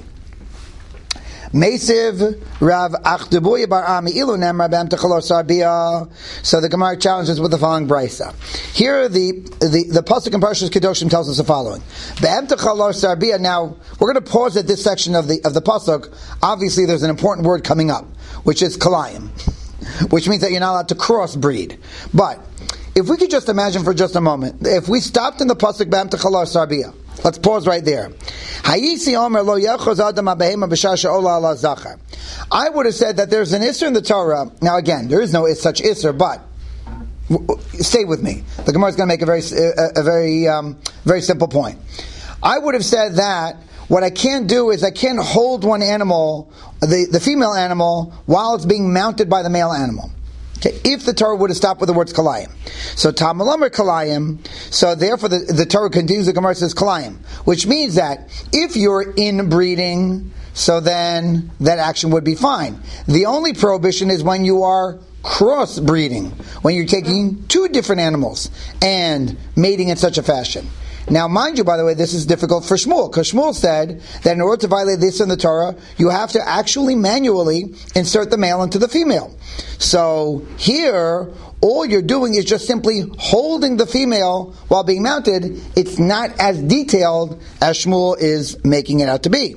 Mesiv Rav Achdebuya Bar Ami Ilu Nemra B'Am Techalor Sarbiya. So the Gemara challenges with the following brisa. Here the the the pasuk in Parshas Kedoshim tells us the following: B'Am Techalor Sarbiya. Now we're going to pause at this section of the of the pasuk. Obviously, there's an important word coming up, which is kalayim, which means that you're not allowed to crossbreed. But if we could just imagine for just a moment, if we stopped in the pasuk B'Am Techalor Sarbiya. Let's pause right there. I would have said that there's an Isser in the Torah. Now again, there is no such Isser, but stay with me. The Gemara is going to make a very, a, a very, um, very simple point. I would have said that what I can't do is I can't hold one animal, the, the female animal, while it's being mounted by the male animal. Okay, if the Torah would have stopped with the words kalayim. So Tamalamar kalayim, so therefore the, the Torah continues, the Gemara says kalayim, which means that if you're inbreeding, so then that action would be fine. The only prohibition is when you are crossbreeding, when you're taking two different animals and mating in such a fashion. Now, mind you, by the way, this is difficult for Shmuel, because Shmuel said that in order to violate this in the Torah, you have to actually manually insert the male into the female. So here, all you're doing is just simply holding the female while being mounted. It's not as detailed as Shmuel is making it out to be.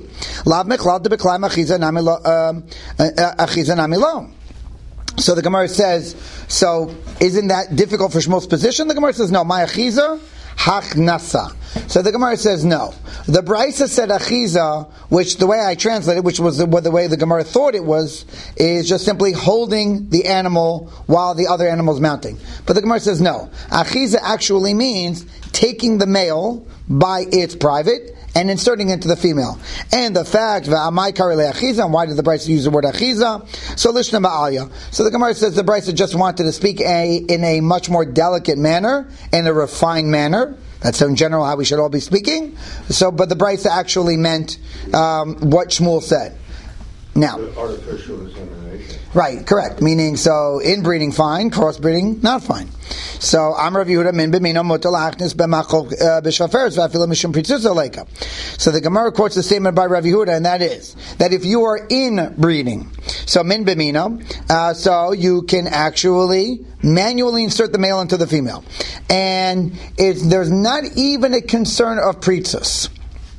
So the Gemara says, so isn't that difficult for Shmuel's position? The Gemara says, no, my achiza, Hachnasa. So the Gemara says no. The Brisa said achiza, which the way I translated, which was the, the way the Gemara thought it was, is just simply holding the animal while the other animal is mounting. But the Gemara says no. Achiza actually means taking the male by its private and inserting into the female. And the fact, v'amai karele achiza, and why did the Brisa use the word achiza? So lishna ba'alya. So the Gemara says the Brisa just wanted to speak a, in a much more delicate manner, in a refined manner. That's in general how we should all be speaking. So, but the Brisa actually meant um, what Shmuel said. Now, artificial insemination. Right, correct. Meaning, so inbreeding fine, crossbreeding not fine. So, Amar Yehuda min b'mino mutal achnis b'machol b'shaferes v'afilu mishum pritzusa leika. So the Gemara quotes the statement by Rav Yehuda, and that is that if you are inbreeding, so min b'mino, uh, so you can actually manually insert the male into the female, and it's, there's not even a concern of pritzus.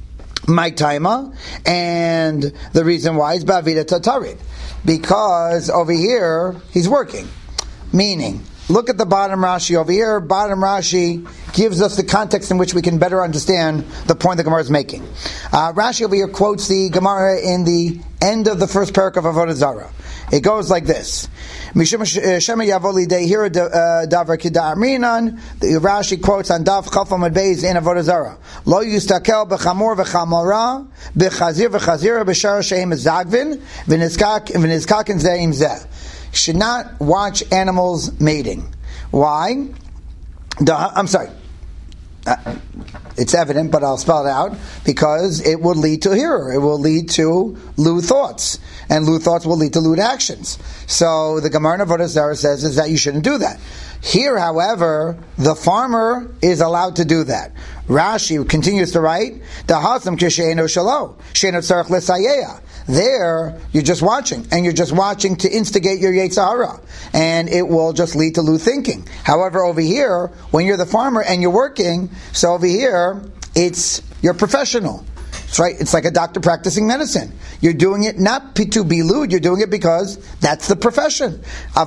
My taima, and the reason why is ba'avida tatarid, because over here he's working. Meaning, look at the bottom Rashi over here. Bottom Rashi gives us the context in which we can better understand the point the Gemara is making. Uh, Rashi over here quotes the Gemara in the end of the first parak of Avodah Zarah. It goes like this. Mishum Shema Yavoli Day here Davar Kida Amrinan. The Rashi quotes on Dav Chafam Beis in Avodah Zarah. Lo Yustakel Bechamor V'Chamora Bechazir V'Chazira B'Shar Sheim Zagvin V'Nizkak V'Nizkakin Zeim Zeh. Should not watch animals mating. Why? The, I'm sorry. Uh, it's evident, but I'll spell it out, because it will lead to hearer. It will lead to lewd thoughts, and lewd thoughts will lead to lewd actions. So the Gemara in Avodah Zarah says is that you shouldn't do that. Here, however, the farmer is allowed to do that. Rashi continues to write, "Dahasam kisheino shalo sheino tzarich lesayeya." There, you're just watching, and you're just watching to instigate your Yetzer Hara, and it will just lead to lewd thinking. However, over here, when you're the farmer and you're working, so over here, it's you're professional. It's right. It's like a doctor practicing medicine. You're doing it not to be lewd. You're doing it because that's the profession.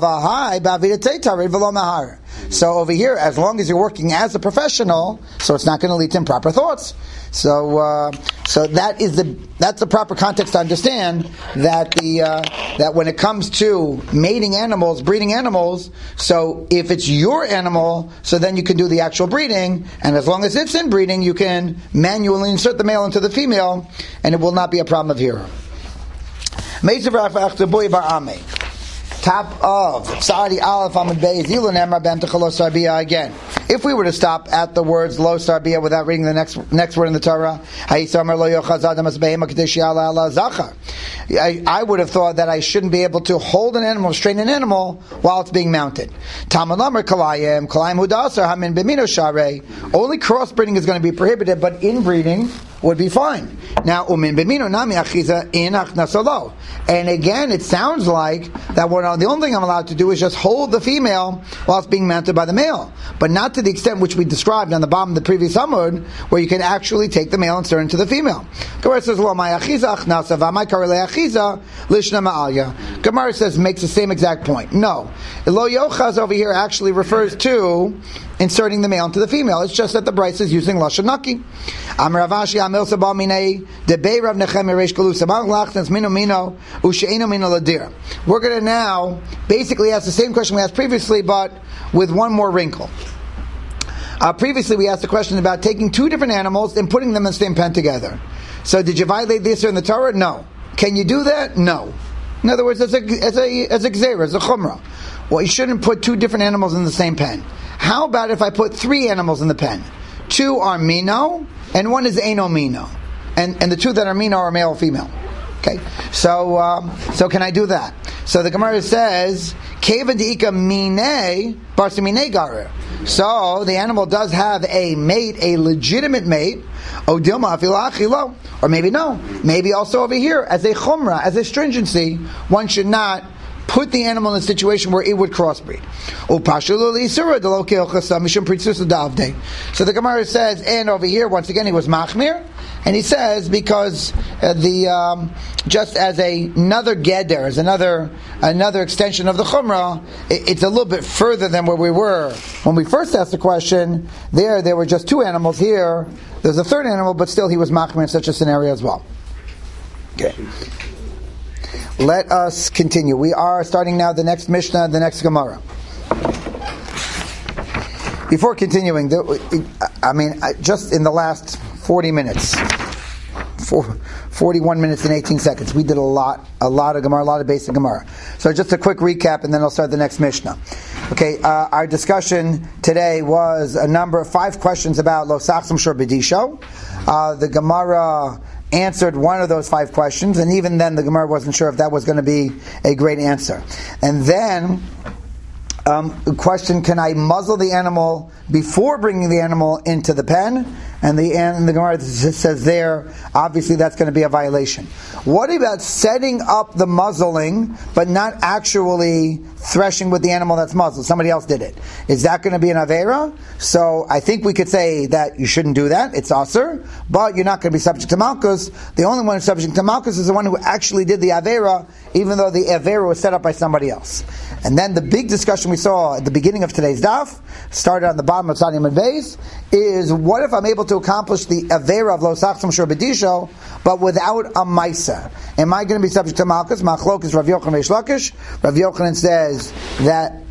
So over here, as long as you're working as a professional, so it's not going to lead to improper thoughts. So, uh, so that is the that's the proper context to understand that the uh, that when it comes to mating animals, breeding animals, so if it's your animal, so then you can do the actual breeding, and as long as it's in breeding, you can manually insert the male into the female, and it will not be a problem of hearer. top of Sa'adi Aleph Amud Beis, Ilu Nemar Ben Techalo Sarbia again. If we were to stop at the words Lo Sarbia without reading the next next word in the Torah, I, I would have thought that I shouldn't be able to hold an animal, restrain an animal while it's being mounted. Only crossbreeding is going to be prohibited, but inbreeding would be fine. Now, umin b'mino nami achiza in achnasalo. And again, it sounds like that what the only thing I'm allowed to do is just hold the female while it's being mounted by the male, but not to the extent which we described on the bottom of the previous Amud, where you can actually take the male and turn into the female. Gemara says, "Lo my achiza achnasa v'may karele achiza lishna ma'alya." Gemara says makes the same exact point. No, lo yochaz over here actually refers to inserting the male into the female. It's just that the Bryce is using lashon naki. Amar Ravashi amil sabal minei debei Rav Nechemia reish galusa mal lachnas mino mino usheino mino ladir. We're going to now basically ask the same question we asked previously, but with one more wrinkle. Uh, previously, we asked a question about taking two different animals and putting them in the same pen together. So, did you violate this in the Torah? No. Can you do that? No. In other words, as a as a as a gzeira, as a chumrah. Well, you shouldn't put two different animals in the same pen. How about if I put three animals in the pen? Two are mino, and one is eno mino, and and the two that are mino are male or female. Okay, so um, so can I do that? So the Gemara says, "Keva deika mine barsi mine garer." So the animal does have a mate, a legitimate mate. Odilma afilachilo, or maybe no, maybe also over here as a chumrah, as a stringency, one should not put the animal in a situation where it would crossbreed. So the Gemara says, and over here, once again, he was machmir, and he says because uh, the um, just as a, another geder, as another another extension of the chumrah, it, it's a little bit further than where we were when we first asked the question. There, there were just two animals. Here, there's a third animal, but still, he was machmir in such a scenario as well. Okay. Let us continue. We are starting now the next Mishnah, the next Gemara. Before continuing, the, I mean, just in the last forty minutes, forty-one minutes and eighteen seconds, we did a lot, a lot of Gemara, a lot of basic Gemara. So just a quick recap, and then I'll start the next Mishnah. Okay, uh, our discussion today was a number of five questions about Lo Sachsam Shor B'Disho. Uh, the Gemara answered one of those five questions, and even then the Gemara wasn't sure if that was going to be a great answer. And then um, the question, can I muzzle the animal before bringing the animal into the pen? And the, and the Gemara says there, obviously that's going to be a violation. What about setting up the muzzling, but not actually threshing with the animal that's muzzled? Somebody else did it. Is that going to be an Avera? So I think we could say that you shouldn't do that. It's Aser, but you're not going to be subject to Malkus. The only one who's subject to Malkus is the one who actually did the Avera, even though the Avera was set up by somebody else. And then the big discussion we saw at the beginning of today's daf, started on the bottom of Tzadi Amud Beis, is what if I'm able to accomplish the Avera of Lo Sachsam Shor B'Disho, but without a Maisa? Am I going to be subject to Malkus? Machlok is Rav Yochanan Reish Lakish. Rav Yochanan says that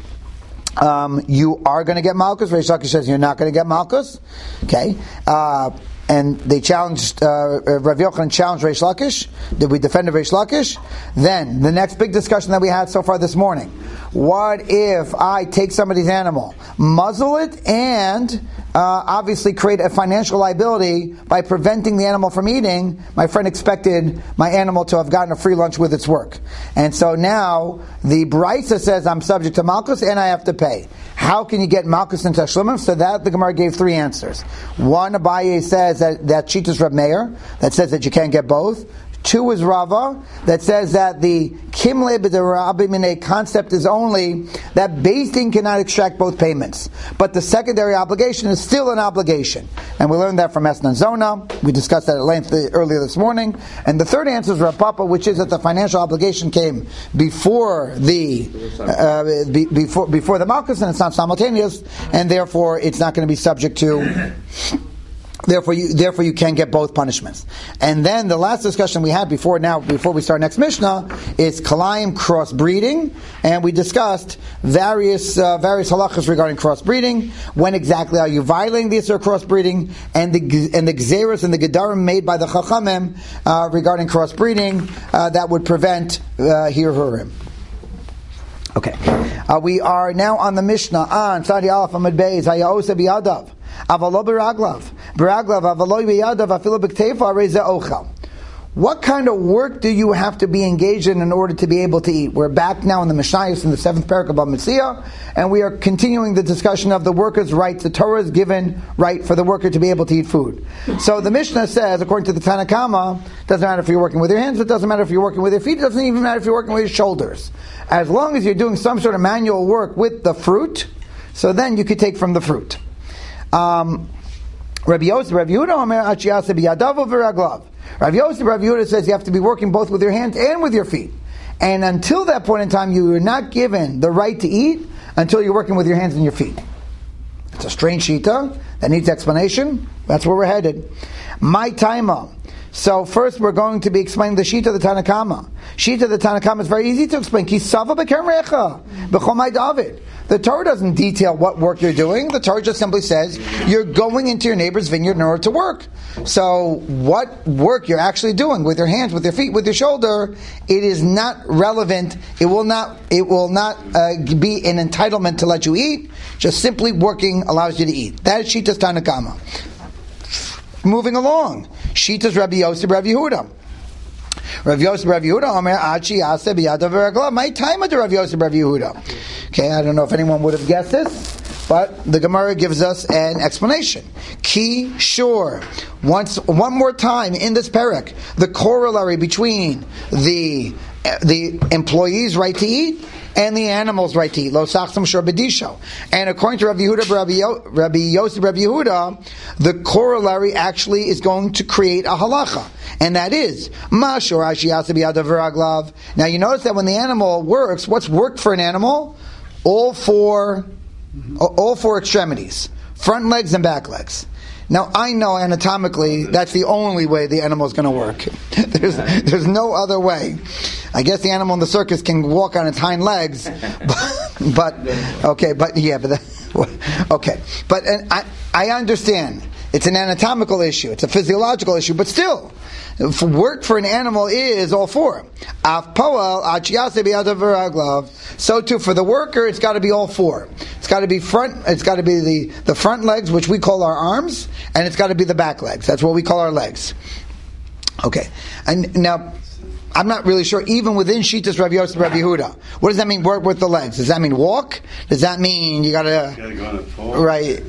um, you are going to get Malkus. Reish Lakish says you're not going to get Malkus. Okay. Uh, and they challenged, uh, Rav Yochanan challenged Reish Lakish. Did we defend Reish Lakish? Then, the next big discussion that we had so far this morning. What if I take somebody's animal, muzzle it, and uh, obviously create a financial liability by preventing the animal from eating? My friend expected my animal to have gotten a free lunch with its work. And so now, the Brisa says I'm subject to Malkus and I have to pay. How can you get Malkus and Tashlimim? So that the Gemara gave three answers. One, Abaye says that, that Shitas Reb Meir, that says that you can't get both. Two is Rava, that says that the Kimle B'Derabi Minei concept is only that Beis Din cannot extract both payments. But the secondary obligation is still an obligation. And we learned that from Esnan Zona. We discussed that at length earlier this morning. And the third answer is Rav Papa, which is that the financial obligation came before the uh, be, before before the Malkus, and it's not simultaneous, and therefore it's not going to be subject to... Therefore, you therefore you can get both punishments. And then the last discussion we had before now, before we start next Mishnah, is Kalayim crossbreeding, and we discussed various uh, various halachas regarding crossbreeding. When exactly are you violating the Isur crossbreeding, and the and the gzeros and the gedarim made by the Chachamim uh, regarding crossbreeding uh, that would prevent uh, Hirhurim. Okay. Uh, we are now on the Mishnah on Sadi Aleph Amud Beis. Haya'osa biyadav. Avalo beraglav. Beraglav avalo biyadav afilo b'kteifa reza ochel. What kind of work do you have to be engaged in in order to be able to eat? We're back now in the Mishnayos in the seventh parak of Bava Metzia, and we are continuing the discussion of the worker's rights. The Torah is given right for the worker to be able to eat food. So the Mishnah says, according to the Tanna Kama, it doesn't matter if you're working with your hands, it doesn't matter if you're working with your feet, it doesn't even matter if you're working with your shoulders. As long as you're doing some sort of manual work with the fruit, so then you could take from the fruit. Um, Rabbi Yosef, Rabbi Yehuda, Omer Achiyasa biyadav v'raglav. Rav Yosef, Rav Yehuda says you have to be working both with your hands and with your feet. And until that point in time, you are not given the right to eat until you're working with your hands and your feet. It's a strange shita that needs explanation. That's where we're headed. My taima. So first we're going to be explaining the shita of the Tanna Kama. Shita of the Tanna Kama is very easy to explain. Kisava b'kermecha b'chomai David. The Torah doesn't detail what work you're doing. The Torah just simply says you're going into your neighbor's vineyard in order to work. So what work you're actually doing with your hands, with your feet, with your shoulder, it is not relevant. It will not. It will not uh, be an entitlement to let you eat. Just simply working allows you to eat. That is Shita's Tanna Kama. Moving along, Shita's Rabbi Yosef, Rabbi Yehuda. Rav Yosef, Rav Yehuda, Omer Achi Ase biyadav v'raglav. My time of the Rav Yosef, Rav Yehuda. Okay, I don't know if anyone would have guessed this, but the Gemara gives us an explanation. Ki, sure. Once, one more time in this parak, the corollary between the the employee's right to eat and the animal's right to eat. Lo sachsam shor bedisho. And according to Rabbi Yehuda, Rabbi, Yo, Rabbi Yosef, Rabbi Yehuda, the corollary actually is going to create a halacha. And that is, ma shor ashiyasa biyadav v'raglav. Now you notice that when the animal works, what's worked for an animal? All four, mm-hmm. all four extremities. Front legs and back legs. Now, I know anatomically that's the only way the animal is going to work. there's, there's no other way. I guess the animal in the circus can walk on its hind legs, but, but okay, but yeah, but that, okay, but and I I understand it's an anatomical issue, it's a physiological issue, but still, for work for an animal is all four. Af poel achiyase biyadav v'raglav. So too for the worker, it's got to be all four. It's got to be front. It's got to be the, the front legs, which we call our arms, and it's got to be the back legs. That's what we call our legs. Okay, and now I'm not really sure. Even within Shitas Rabbi Yosef, Rabbi Yehuda, what does that mean? Work with the legs? Does that mean walk? Does that mean you got to? Got to go on a floor. Right.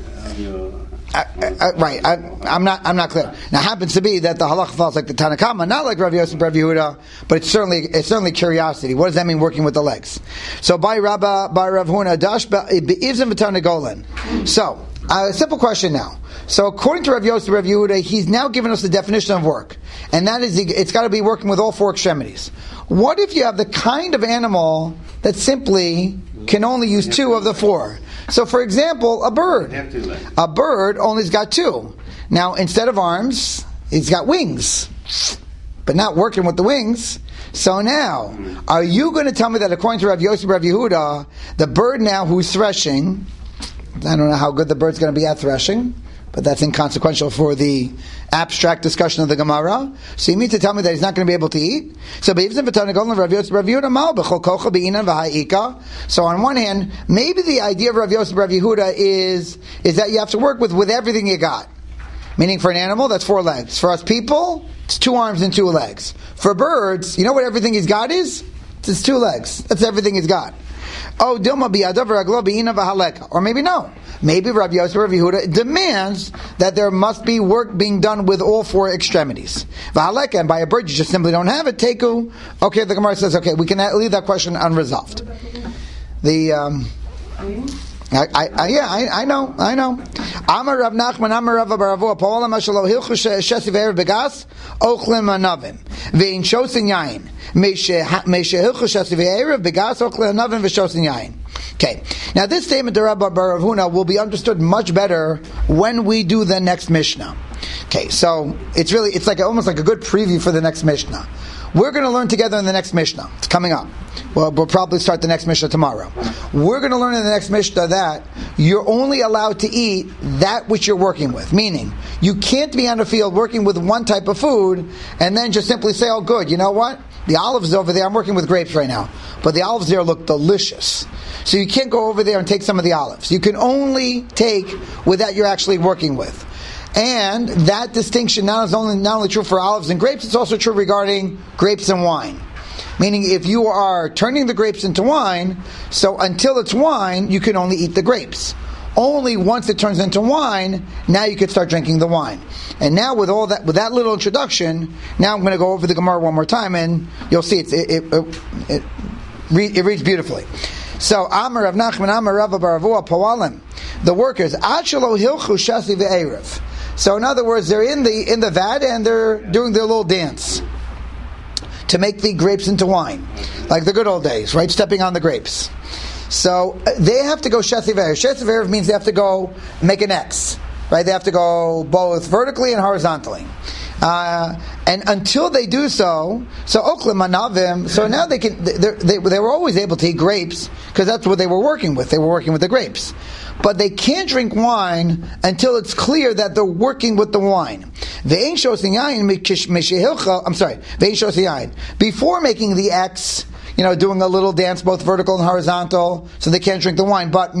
I, I, right, I, I'm not. I'm not clear. Now, it happens to be that the halacha falls like the Tanna Kama, not like Rav Yosef, Rav Yehuda, but it's certainly it's certainly curiosity. What does that mean? Working with the legs. So by Rabba, by Rav Huna, Dash be'ivzim v'tarnagolan. So a simple question now. So according to Rav Yosef, Rav Yehuda, he's now given us the definition of work, and that is it's got to be working with all four extremities. What if you have the kind of animal that simply can only use two of the four? So, for example, a bird. A bird only's got two. Now, instead of arms, it's got wings, but not working with the wings. So now, are you going to tell me that according to Rav Yosef, Rav Yehuda, the bird now who's threshing, I don't know how good the bird's going to be at threshing, but that's inconsequential for the abstract discussion of the Gemara. So you mean to tell me that he's not going to be able to eat? So So on one hand, maybe the idea of Rav Yosef, Rav Yehuda is, is that you have to work with, with everything you got. Meaning for an animal, that's four legs. For us people, it's two arms and two legs. For birds, you know what everything he's got is? It's two legs. That's everything he's got. Oh, Dilma biyadav v'raglo b'ina v'haleka. Or maybe no. Maybe Rabbi Yosef, Rabbi Yehuda demands that there must be work being done with all four extremities. V'haleka, and by a bird you just simply don't have it. Teku. Okay, the Gemara says, okay, we can leave that question unresolved. The, um... I, I, I, yeah, I, I know, I know. Amar Rav Nachman, Amar Rav Baravua, Paola Mashalo Hilchu Shesiv Erev Begas, Ochlim Anavim, Vein Shosin Yain, Meshe Hilchu Shesiv Erev Begas, Ochlim Anavim, Veshosin Yain. Okay, now this statement to Rabbi Baravuna will be understood much better when we do the next Mishnah. Okay, so it's really, it's like almost like a good preview for the next Mishnah. We're going to learn together in the next Mishnah. It's coming up. Well, we'll probably start the next Mishnah tomorrow. We're going to learn in the next Mishnah that you're only allowed to eat that which you're working with. Meaning, you can't be on the field working with one type of food and then just simply say, oh good, you know what? the olives over there, I'm working with grapes right now, but the olives there look delicious. So you can't go over there and take some of the olives. You can only take with that you're actually working with. And that distinction not is only not only true for olives and grapes, it's also true regarding grapes and wine. Meaning if you are turning the grapes into wine, so until it's wine, you can only eat the grapes. Only once it turns into wine, now you can start drinking the wine. And now with all that, with that little introduction, now I'm going to go over the Gemara one more time, and you'll see it's, it it it, it, read, it reads beautifully. So Amar Rav Nachman, Amar Rav Baravua Poalim, the workers Achelo Hilchu Shasi ve'erev. So in other words, they're in the in the vat and they're doing their little dance to make the grapes into wine, like the good old days, right? Stepping on the grapes. So uh, they have to go Shasi ve'erev. Shasi ve'erev means they have to go make an X, right? They have to go both vertically and horizontally. Uh, and until they do so, so Oklim Manavim, so now they can, they, they, they were always able to eat grapes because that's what they were working with. They were working with the grapes. But they can't drink wine until it's clear that they're working with the wine. I'm sorry, before making the X, you know, doing a little dance, both vertical and horizontal, so they can't drink the wine. But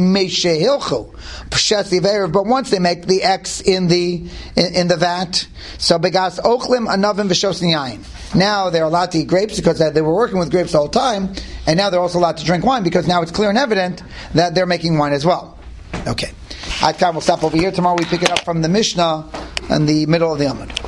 but once they make the X in the in, in the vat, so begas ochlim anavim v'shosni yain. Now they're allowed to eat grapes because they were working with grapes the whole time, and now they're also allowed to drink wine because now it's clear and evident that they're making wine as well. Okay, Ad Kan, we'll stop over here. Tomorrow we pick it up from the Mishnah in the middle of the Amud.